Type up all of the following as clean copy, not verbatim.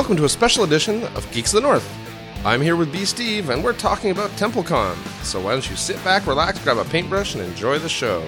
Welcome to a special edition of Geeks of the North. I'm here with B. Steve, and we're talking about TempleCon. So why don't you sit back, relax, grab a paintbrush, and enjoy the show.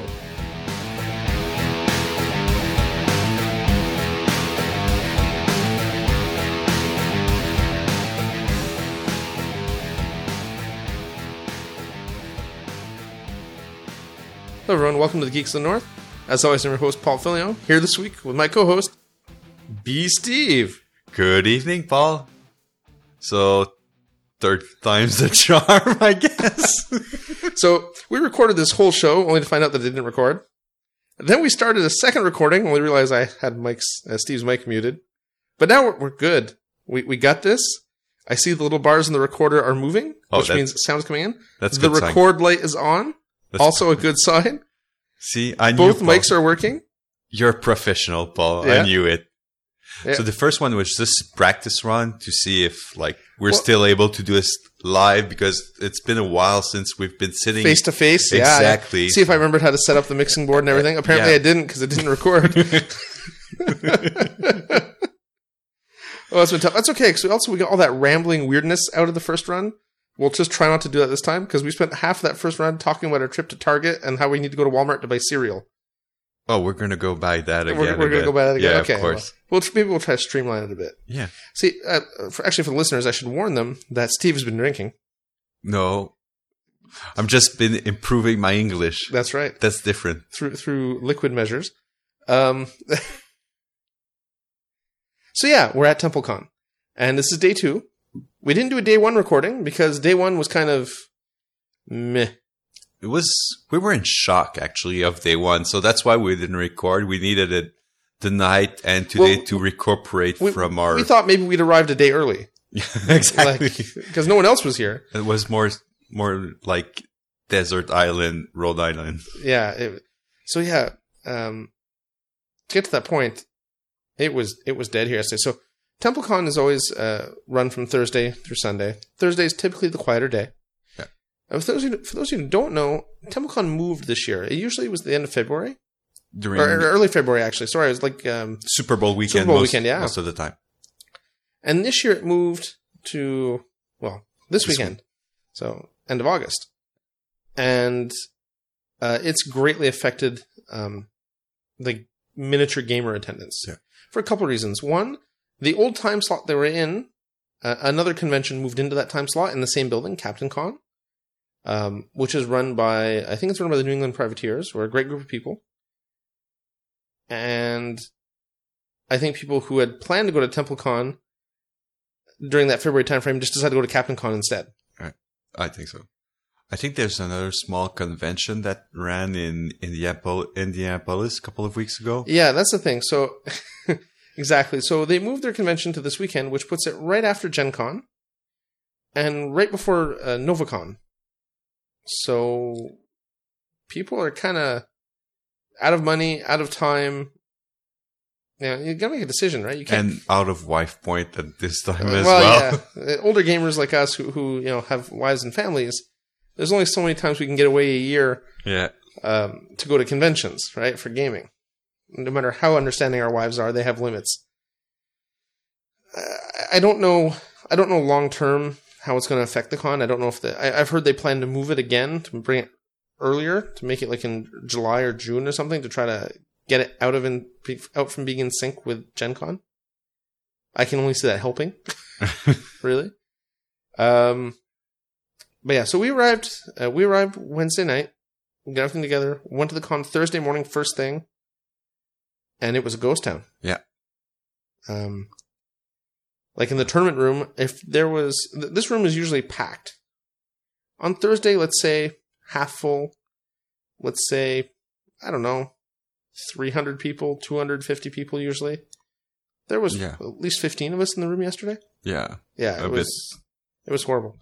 Hello everyone, welcome to the Geeks of the North. As always, I'm your host, Paul Filio, here this week with my co-host, B. Steve. Good evening, Paul. So, third time's the charm, I guess. So, we recorded this whole show, only to find out that it didn't record. Then we started a second recording, only realized I had Steve's mic muted. But now we're good. We got this. I see the little bars in the recorder are moving, which means sound's coming in. That's the good record light is on. That's also a good sign. See, I knew Both Paul. mics are working. You're a professional, Paul. Yeah. I knew it. Yeah. So the first one was just practice run to see if we're still able to do this live, because it's been a while since we've been sitting Face to face. Exactly. Yeah. See if I remembered how to set up the mixing board and everything. Apparently Yeah. I didn't, because it didn't record. Oh, it's been tough. That's okay, because we got all that rambling weirdness out of the first run. We'll just try not to do that this time, because we spent half of that first run talking about our trip to Target and how we need to go to Walmart to buy cereal. Oh, we're going to go by that again. We're going to go by that again? Yeah, okay, of course. Well, maybe we'll try to streamline it a bit. Yeah. See, for the listeners, I should warn them that Steve has been drinking. No. I'm just been improving my English. That's right. That's different. Through liquid measures. So yeah, we're at TempleCon. And this is day 2. We didn't do a day 1 recording because day 1 was kind of meh. We were in shock actually of day 1. So that's why we didn't record. We needed it the night and today to recuperate from our... We thought maybe we'd arrived a day early. Exactly. Because no one else was here. It was more like Desert Island, Rhode Island. Yeah. To get to that point, it was dead here yesterday. So TempleCon is always run from Thursday through Sunday. Thursday is typically the quieter day. Yeah. For those of you who don't know, TempleCon moved this year. It usually was the end of February. Or early February, actually. Sorry, it was like... Super Bowl weekend. Most of the time. And this year it moved to, this weekend. So, end of August. And it's greatly affected the miniature gamer attendance. Yeah. For a couple of reasons. One, the old time slot they were in, another convention moved into that time slot in the same building, Captain Con, which is run by, I think it's run by the New England Privateers, who are a great group of people. And I think people who had planned to go to TempleCon during that February timeframe just decided to go to Captain Con instead. Right. I think so. I think there's another small convention that ran in Indianapolis a couple of weeks ago. Yeah, that's the thing. So, exactly. So they moved their convention to this weekend, which puts it right after Gen Con and right before NovaCon. So people are kind of out of money, out of time. Yeah, you gotta make a decision, right? You can't. And out of wife point at this time as well. Yeah. Older gamers like us who have wives and families, there's only so many times we can get away a year to go to conventions, right, for gaming. No matter how understanding our wives are, they have limits. I don't know long term how it's going to affect the con. I don't know if I've heard they plan to move it again, to bring it earlier, to make it like in July or June or something, to try to get it out from being in sync with Gen Con. I can only see that helping. Really. But yeah, so we arrived Wednesday night. We got everything together, went to the con Thursday morning first thing, and it was a ghost town. Yeah. Like in the tournament room, this room is usually packed. On Thursday, let's say half full. Let's say, I don't know, 300 people, 250 people usually. There was at least 15 of us in the room yesterday. Yeah. Yeah, it was horrible.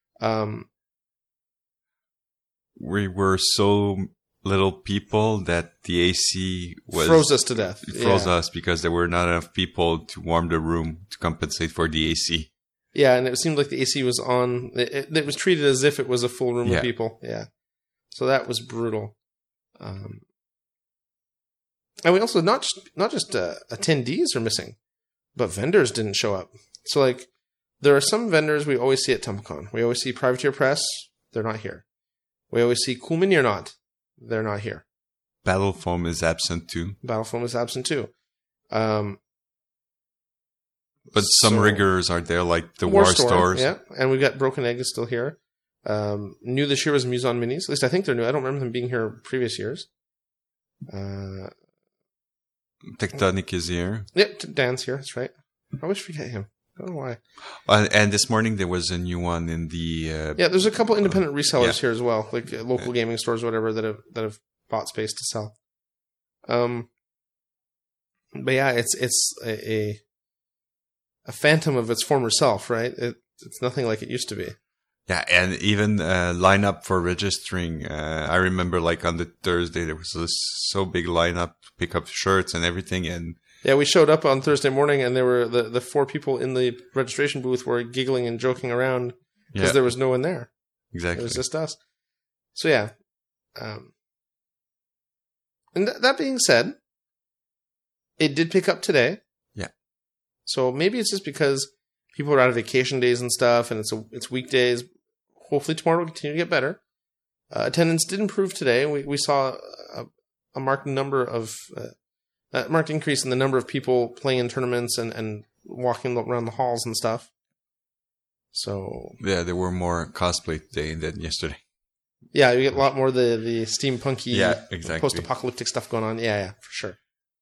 We were so little people that the AC froze us to death. It froze us because there were not enough people to warm the room to compensate for the AC. Yeah, and it seemed like the AC was on. It was treated as if it was a full room of people. Yeah. So that was brutal. And we also, not just attendees are missing. but vendors didn't show up. So like, there are some vendors we always see at TumbleCon. We always see Privateer Press. They're not here. We always see Cool Mini or Not. They're not here. Battle Foam is absent too. Battle Foam is absent too. But some riggers are there, like the War Stores. Yeah, and we've got Broken Egg is still here. New this year was Muson Minis. At least I think they're new. I don't remember them being here previous years. Tectonic is here. Yep, Dan's here. That's right. I always forget him. I don't know why. And this morning there was a new one in the... yeah, there's a couple independent resellers here as well, like local gaming stores or whatever that have bought space to sell. But yeah, it's a phantom of its former self, right? It's nothing like it used to be. Yeah, and even lineup for registering. I remember like on the Thursday there was this so big lineup to pick up shirts and everything, and yeah, we showed up on Thursday morning, and there were the 4 people in the registration booth were giggling and joking around because there was no one there. Exactly, it was just us. So yeah, and that being said, it did pick up today. Yeah. So maybe it's just because people are out of vacation days and stuff, and it's weekdays. Hopefully tomorrow will continue to get better. Attendance did improve today. We saw a marked number of marked increase in the number of people playing in tournaments and walking around the halls and stuff. So yeah, there were more cosplay today than yesterday. Yeah, you get a lot more the steampunky, exactly, post-apocalyptic stuff going on. Yeah, for sure.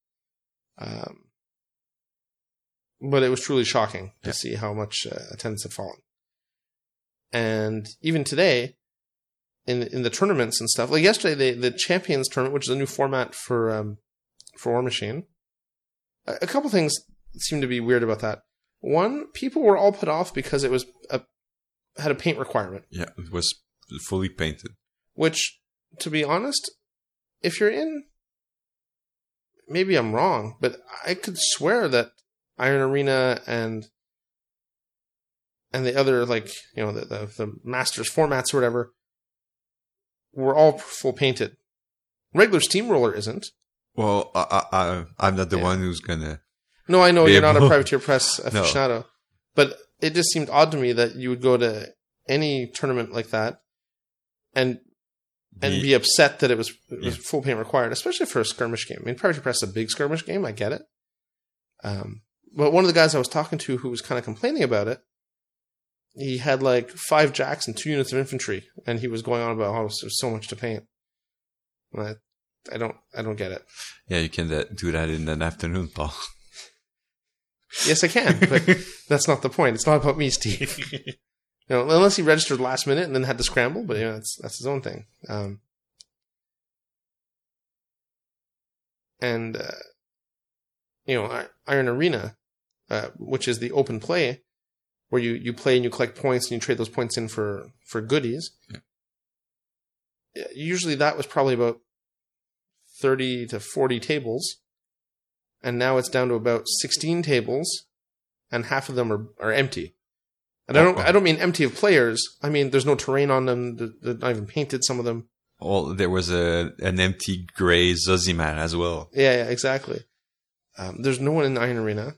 But it was truly shocking to see how much attendance had fallen. And even today, in the tournaments and stuff, like yesterday, the Champions Tournament, which is a new format for War Machine, a couple things seem to be weird about that. One, people were all put off because it was had a paint requirement. Yeah, it was fully painted. Which, to be honest, if you're in, maybe I'm wrong, but I could swear that Iron Arena and the other, like, you know, the Masters formats or whatever were all full painted. Regular Steamroller isn't. Well, I'm not the one who's gonna. No, I know you're not a Privateer Press aficionado, but it just seemed odd to me that you would go to any tournament like that and be upset that it was full paint required, especially for a skirmish game. I mean, Privateer Press is a big skirmish game. I get it. But one of the guys I was talking to who was kind of complaining about it, he had like 5 jacks and 2 units of infantry, and he was going on about how there's so much to paint. And I don't get it. Yeah, you can do that in an afternoon, Paul. Yes, I can, but that's not the point. It's not about me, Steve. You know, unless he registered last minute and then had to scramble, but yeah, that's his own thing. You know, Iron Arena, which is the open play, where you play and you collect points and you trade those points in for goodies. Yeah. Usually that was probably about 30 to 40 tables, and now it's down to about 16 tables, and half of them are empty. And I don't mean empty of players. I mean there's no terrain on them. They're not even painted. Some of them. Well, there was an empty gray Zosimat as well. Yeah, exactly. There's no one in the Iron Arena.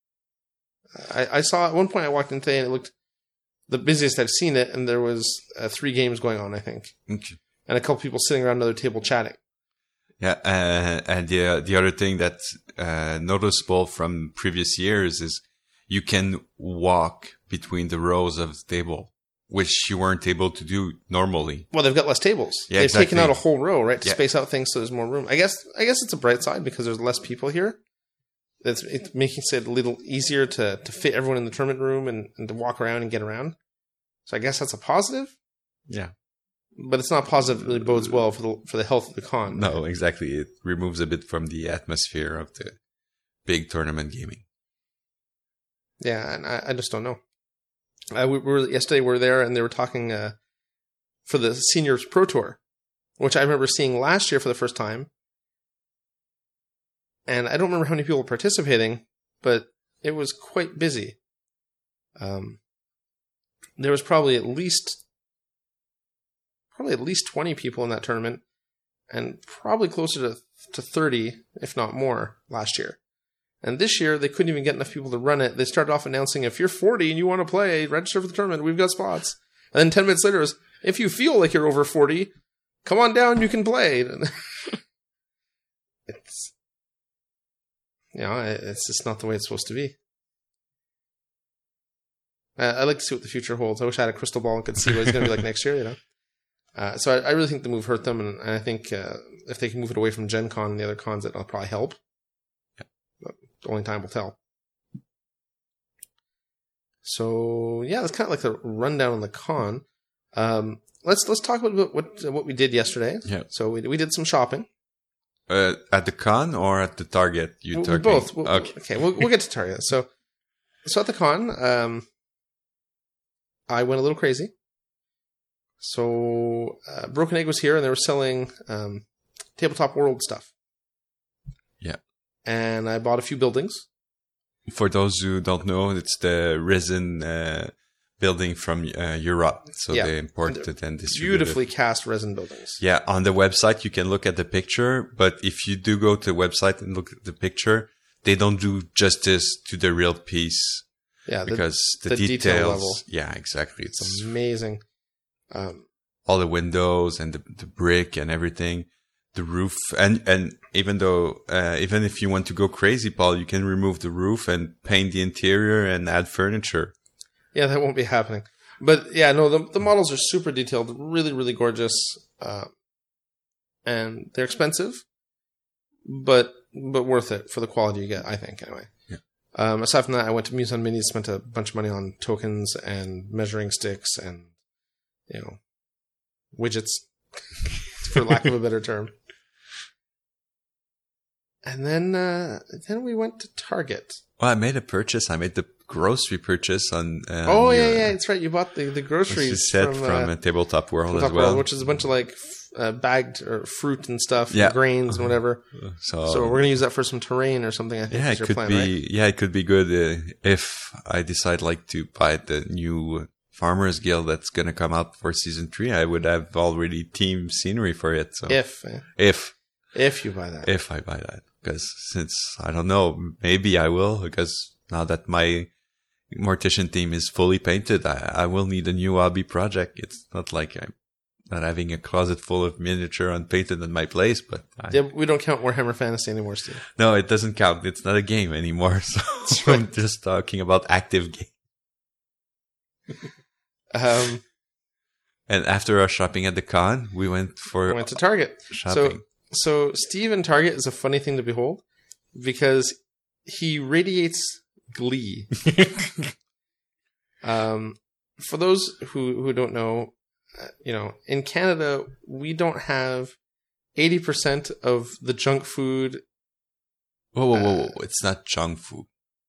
I saw at one point I walked in today and it looked the busiest I've seen it, and there was 3 games going on, I think, and a couple people sitting around another table chatting. Yeah, and the other thing that's noticeable from previous years is you can walk between the rows of the table, which you weren't able to do normally. Well, they've got less tables. Yeah, they've taken out a whole row, right, to space out things so there's more room. I guess it's a bright side because there's less people here. It's making it a little easier to fit everyone in the tournament room and to walk around and get around. So I guess that's a positive. Yeah. But it's not positive. It really bodes well for the health of the con. No, exactly. It removes a bit from the atmosphere of the big tournament gaming. Yeah, and I just don't know. Yesterday we were there and they were talking for the Seniors Pro Tour, which I remember seeing last year for the first time. And I don't remember how many people were participating, but it was quite busy. There was probably at least 20 people in that tournament, and probably closer to 30, if not more, last year. And this year, they couldn't even get enough people to run it. They started off announcing, if you're 40 and you want to play, register for the tournament. We've got spots. And then 10 minutes later, it was, if you feel like you're over 40, come on down, you can play. It's, it's just not the way it's supposed to be. I like to see what the future holds. I wish I had a crystal ball and could see what it's going to be like next year, So I really think the move hurt them, and I think if they can move it away from Gen Con and the other cons, it'll probably help. Yeah. But only time will tell. So yeah, that's kind of like the rundown on the con. Let's talk about what we did yesterday. Yeah. So we did some shopping. At the con or at the Target? Both. Okay, we'll get to Target. So at the con, I went a little crazy. So Broken Egg was here, and they were selling Tabletop World stuff. Yeah. And I bought a few buildings. For those who don't know, it's the resin building from Europe. So they imported and distributed. Beautifully cast resin buildings. Yeah, on the website, you can look at the picture. But if you do go to the website and look at the picture, they don't do justice to the real piece. Yeah, because the details. Level. Yeah, exactly. It's amazing. All the windows and the brick and everything, the roof, and even if you want to go crazy, Paul, you can remove the roof and paint the interior and add furniture. Yeah, that won't be happening. But yeah, no, the models are super detailed, really, really gorgeous, and they're expensive, but worth it for the quality you get, I think. Anyway. Aside from that, I went to Muson Minis, spent a bunch of money on tokens and measuring sticks and, widgets, for lack of a better term. And then we went to Target. Well, I made a purchase. I made the grocery purchase on. Yeah, that's right. You bought the groceries from Tabletop World as well, which is a bunch of like bagged or fruit and stuff, and grains and whatever. So we're gonna use that for some terrain or something. I think. Yeah, it could be. Right? Yeah, it could be good if I decide to buy the new Farmers Guild that's gonna come out for season 3. I would have already team scenery for it. So if you buy that, if I buy that, because since I don't know, maybe I will, because now that my Mortician team is fully painted, I will need a new hobby project. It's not like I'm not having a closet full of miniature unpainted in my place, but we don't count Warhammer Fantasy anymore, Steve. No, it doesn't count. It's not a game anymore. So right. I'm just talking about active game. And after our shopping at the con, we went to Target. Shopping. So Steve in Target is a funny thing to behold because he radiates glee. For those who don't know, in Canada, we don't have 80% of the junk food. Whoa. It's not junk food.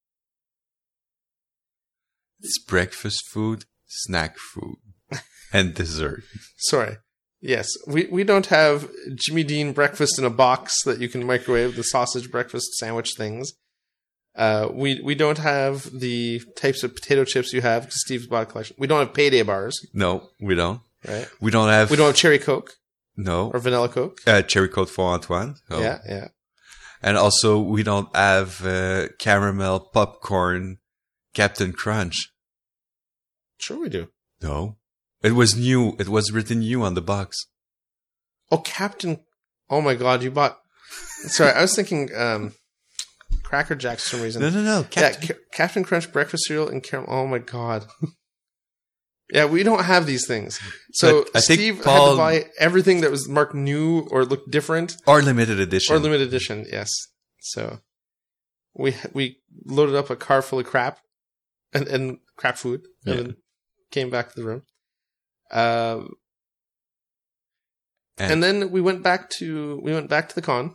It's breakfast food, snack food, and dessert. Sorry. Yes. We don't have Jimmy Dean breakfast in a box that you can microwave, the sausage breakfast sandwich things. We don't have the types of potato chips you have, Steve's bought a collection. We don't have payday bars. No, we don't. Right. We don't have cherry Coke. No. Or vanilla Coke. Cherry Coke for Antoine. Oh. Yeah. And also we don't have caramel popcorn Captain Crunch. Sure we do. No. It was new. It was written new on the box. Oh, Captain. Oh my God, you bought. Sorry, I was thinking Cracker Jacks for some reason. No. Captain Crunch breakfast cereal and caramel. Oh my God. Yeah, we don't have these things. So Steve had to buy everything that was marked new or looked different. Or limited edition. Or limited edition, yes. So we loaded up a car full of crap and crap food and then came back to the room. And then we went back to the con.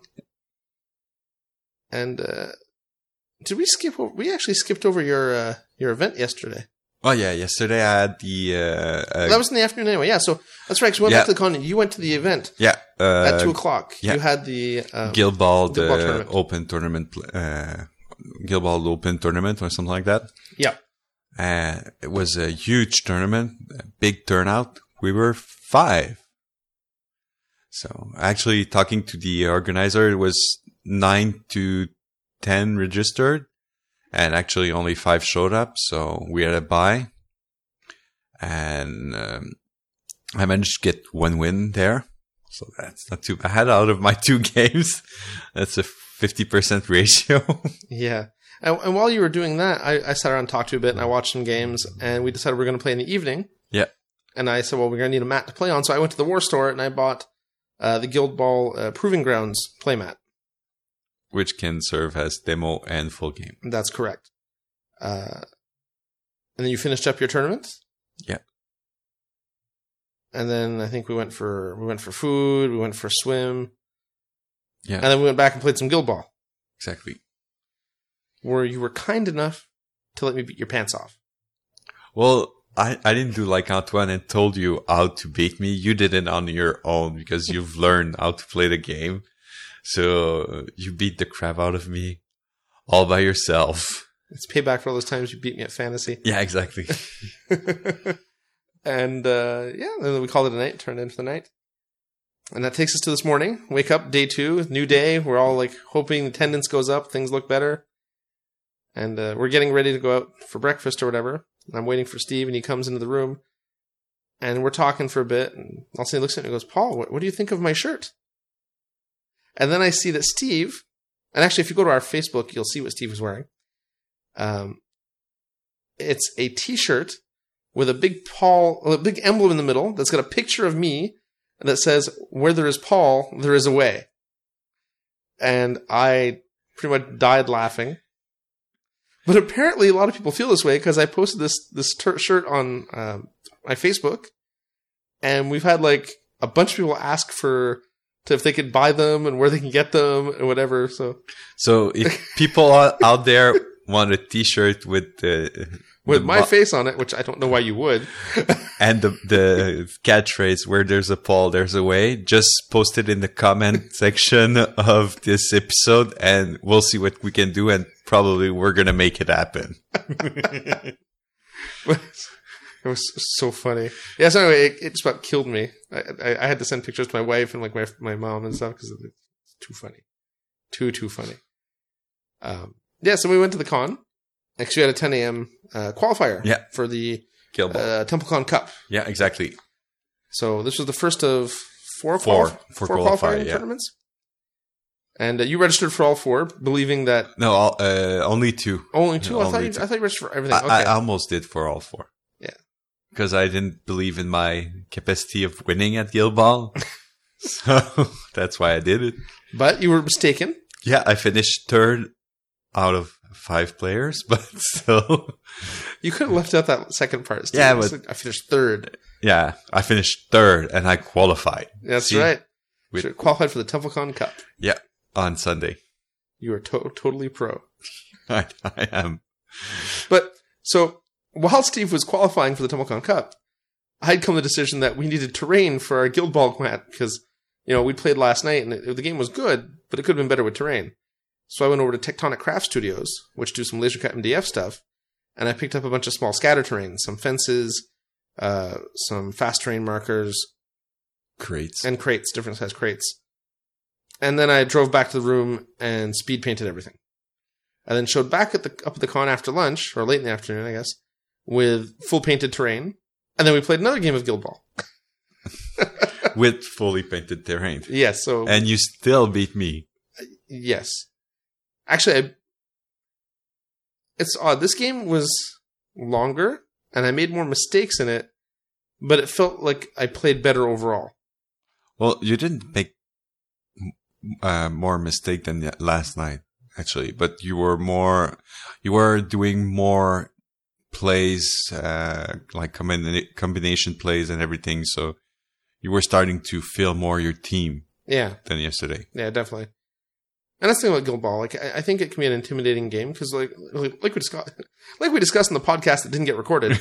And did we skip over? We actually skipped over your event yesterday. Oh yeah, yesterday I had the that was in the afternoon anyway. Yeah, so that's right. Because we went back to the con. You went to the event. Yeah, at 2:00. Yeah. You had the Guildball tournament. Open tournament, Guildball Open tournament or something like that. Yeah, it was a huge tournament, a big turnout. We were 5. So actually, talking to the organizer, it was 9 to 10 registered, and actually only 5 showed up, so we had a bye. And I managed to get 1 win there, so that's not too bad out of my 2 games. That's a 50% ratio. Yeah. And while you were doing that, I sat around and talked to you a bit, and I watched some games, and we decided we were going to play in the evening. Yeah. And I said, well, we're going to need a mat to play on. So I went to the War Store, and I bought the Guild Ball Proving Grounds playmat. Which can serve as demo and full game. That's correct. And then you finished up your tournament? Yeah. And then I think we went for food, we went for a swim. Yeah. And then we went back and played some Guild Ball. Exactly. Where you were kind enough to let me beat your pants off. Well, I didn't do like Antoine and told you how to beat me. You did it on your own because you've learned how to play the game. So you beat the crap out of me all by yourself. It's payback for all those times you beat me at fantasy. Yeah, exactly. And then we called it a night, turned into the night. And that takes us to this morning. Wake up, day 2, new day. We're all like hoping attendance goes up, things look better. And we're getting ready to go out for breakfast or whatever. And I'm waiting for Steve, and he comes into the room. And we're talking for a bit. And all of a sudden he looks at me and goes, Paul, what do you think of my shirt? And then I see that Steve, and actually if you go to our Facebook, you'll see what Steve was wearing. It's a t-shirt with a big emblem in the middle that's got a picture of me that says, where there is Paul, there is a way. And I pretty much died laughing. But apparently a lot of people feel this way because I posted this shirt on my Facebook, and we've had like a bunch of people ask if they could buy them and where they can get them and whatever. So if people out there want a t-shirt with my face on it, which I don't know why you would, and the catchphrase, where there's a Paul, there's a way, just post it in the comment section of this episode and we'll see what we can do, and probably we're going to make it happen. It was so funny. Yeah, so anyway, it just about killed me. I had to send pictures to my wife and like my mom and stuff because it's too funny. Too funny. So we went to the con. Actually, we had a 10 a.m. Qualifier for the TempleCon Cup. Yeah, exactly. So this was the first of four qualifying tournaments. And you registered for all 4, believing that... No, only 2. Only 2? I thought you registered for everything. Okay. I almost did for all 4. Yeah. Because I didn't believe in my capacity of winning at Guild Ball. So that's why I did it. But you were mistaken. Yeah, I finished 3rd out of 5 players, but still. You could have left out that second part. Steve. Yeah, but I finished 3rd. Yeah, I finished 3rd and I qualified. That's right. Qualified for the TempleCon Cup. Yeah, on Sunday. You are totally pro. I am. But, so, while Steve was qualifying for the TempleCon Cup, I had come to the decision that we needed terrain for our Guild Ball mat because, we played last night and the game was good, but it could have been better with terrain. So I went over to Tectonic Craft Studios, which do some laser cut MDF stuff, and I picked up a bunch of small scatter terrain, some fences, some fast terrain markers. Crates. And crates, different size crates. And then I drove back to the room and speed painted everything. And then showed back up at the con after lunch, or late in the afternoon, I guess, with full painted terrain. And then we played another game of Guild Ball. With fully painted terrain. Yes. And you still beat me. Yes. Actually, it's odd. This game was longer, and I made more mistakes in it, but it felt like I played better overall. Well, you didn't make more mistake than last night, actually, but you were doing more plays, like combination plays and everything, so you were starting to feel more your team than yesterday. Yeah, definitely. And that's the thing about Guild Ball. Like, I think it can be an intimidating game because, like we discussed in the podcast that didn't get recorded.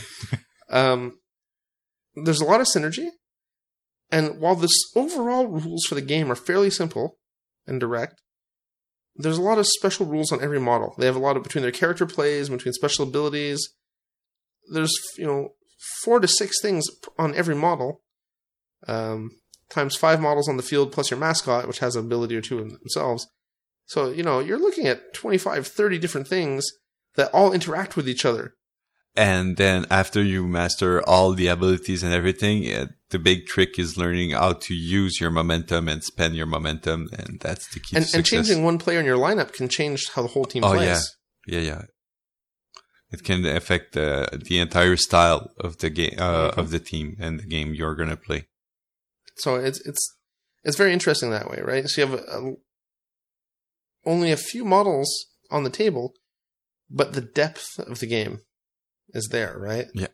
There's a lot of synergy, and while the overall rules for the game are fairly simple and direct, there's a lot of special rules on every model. They have a lot of between their character plays, between special abilities. There's 4 to 6 things on every model, times 5 models on the field plus your mascot, which has an ability or 2 in themselves. So, you're looking at 25, 30 different things that all interact with each other. And then after you master all the abilities and everything, the big trick is learning how to use your momentum and spend your momentum. And that's the key to success. And changing one player in your lineup can change how the whole team plays. Yeah. It can affect the entire style of the game, of the team and the game you're going to play. So it's very interesting that way, right? So you have only a few models on the table, but the depth of the game is there, right? Yeah.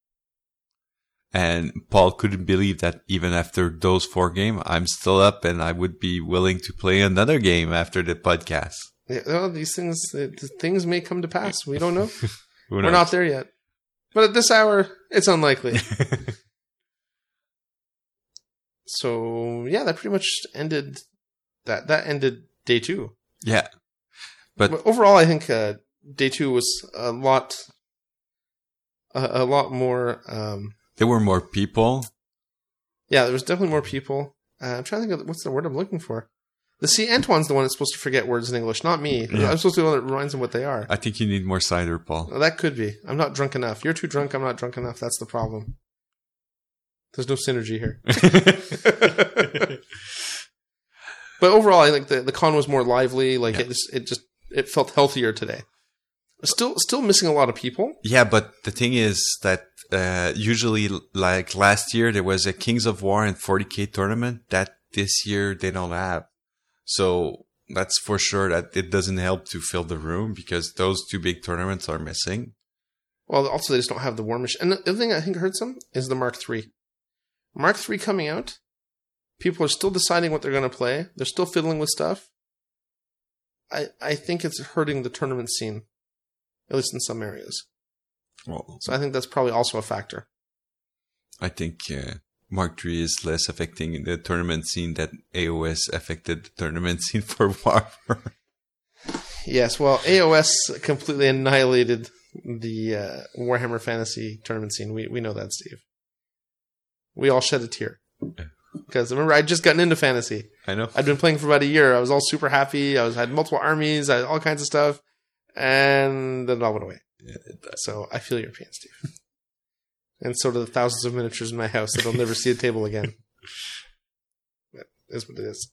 And Paul couldn't believe that even after those 4 games, I'm still up and I would be willing to play another game after the podcast. Yeah, well, these things may come to pass. We don't know. We're not there yet. But at this hour, it's unlikely. So, yeah, that pretty much ended that ended day 2. Yeah. But overall, I think day 2 was a lot more. There were more people. Yeah, there was definitely more people. I'm trying to think of what's the word I'm looking for. Antoine's the one that's supposed to forget words in English, not me. Yeah. I'm supposed to be the one that reminds him what they are. I think you need more cider, Paul. Well, that could be. I'm not drunk enough. You're too drunk. I'm not drunk enough. That's the problem. There's no synergy here. But overall, I think the con was more lively. Like it felt healthier today. Still missing a lot of people. Yeah, but the thing is that usually, like last year, there was a Kings of War and 40K tournament that this year they don't have. So that's for sure that it doesn't help to fill the room because those 2 big tournaments are missing. Well, also they just don't have the War Machine. And the other thing I think hurt some is the Mark III. Mark III coming out, people are still deciding what they're going to play. They're still fiddling with stuff. I think it's hurting the tournament scene, at least in some areas. Well, so I think that's probably also a factor. I think Mark III is less affecting the tournament scene that AOS affected the tournament scene for Warhammer. Yes, well, AOS completely annihilated the Warhammer Fantasy tournament scene. We know that, Steve. We all shed a tear. Because remember, I'd just gotten into fantasy. I know. I'd been playing for about a year. I was all super happy. I had multiple armies. I had all kinds of stuff. And then it all went away. Yeah, so I feel your pain, Steve. And so do the thousands of miniatures in my house that I'll never see a table again. That is what it is.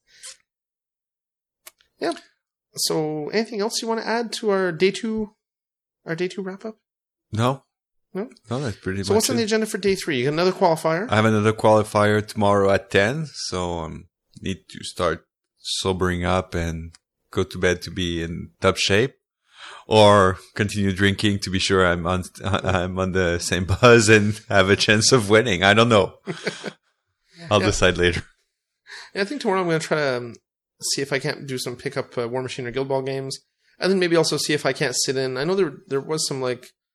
Yeah. So anything else you want to add to our day 2 wrap up? No, that's pretty much it. So what's on the agenda for day 3? You got another qualifier? I have another qualifier tomorrow at 10, so need to start sobering up and go to bed to be in top shape. Or continue drinking to be sure I'm on the same buzz and have a chance of winning. I don't know. I'll decide later. Yeah, I think tomorrow I'm going to try to see if I can't do some pickup War Machine or Guild Ball games. And then maybe also see if I can't sit in. I know there was some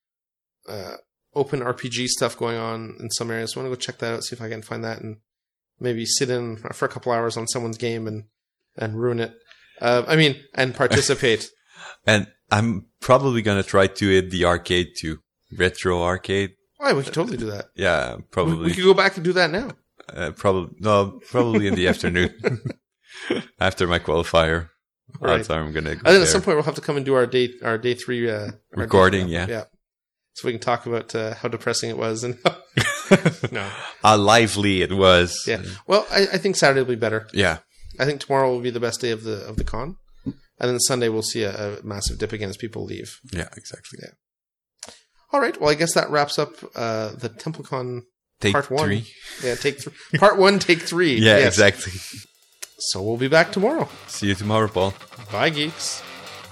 open RPG stuff going on in some areas. So I want to go check that out, see if I can find that and maybe sit in for a couple hours on someone's game and ruin it. And participate. And I'm probably going to try to hit the arcade too. Retro arcade. Oh, we could totally do that. Yeah, probably. We could go back and do that now. Probably in the afternoon. After my qualifier. Right. That's how I'm going to go. I think at some point we'll have to come and do our day 3 recording, yeah. So we can talk about how depressing it was and how lively it was. Yeah. Well, I think Saturday will be better. Yeah. I think tomorrow will be the best day of the con. And then Sunday we'll see a massive dip again as people leave. Yeah, exactly. Yeah. All right. Well, I guess that wraps up the TempleCon Part 1. 3. Yeah, take 3. Part 1, take 3. Yeah, yes. Exactly. So we'll be back tomorrow. See you tomorrow, Paul. Bye, geeks.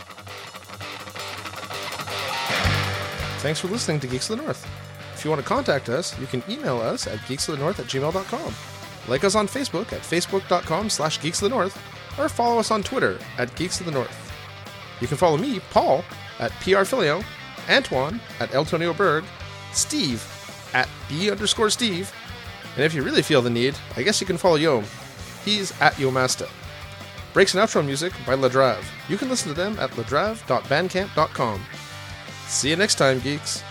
Thanks for listening to Geeks of the North. If you want to contact us, you can email us at geeksofthenorth@gmail.com. Like us on Facebook at facebook.com/geeksofthenorth, or follow us on Twitter at Geeks of the North. You can follow me, Paul, at PRFilio, Antoine at Eltonio Berg, Steve at B_Steve, and if you really feel the need, I guess you can follow Yom. He's at Yomasta. Breaks and outro music by Ladrave. You can listen to them at ladrave.bandcamp.com. See you next time, geeks.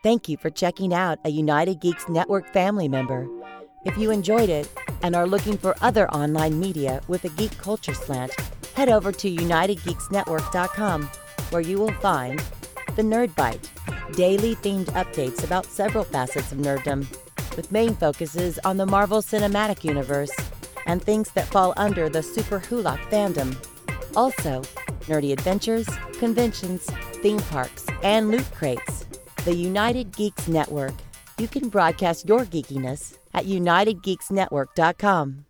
Thank you for checking out a United Geeks Network family member. If you enjoyed it and are looking for other online media with a geek culture slant, head over to UnitedGeeksNetwork.com, where you will find The Nerd Bite, daily themed updates about several facets of nerddom, with main focuses on the Marvel Cinematic Universe and things that fall under the Super Hulak fandom. Also, nerdy adventures, conventions, theme parks, and loot crates. The United Geeks Network. You can broadcast your geekiness at UnitedGeeksNetwork.com.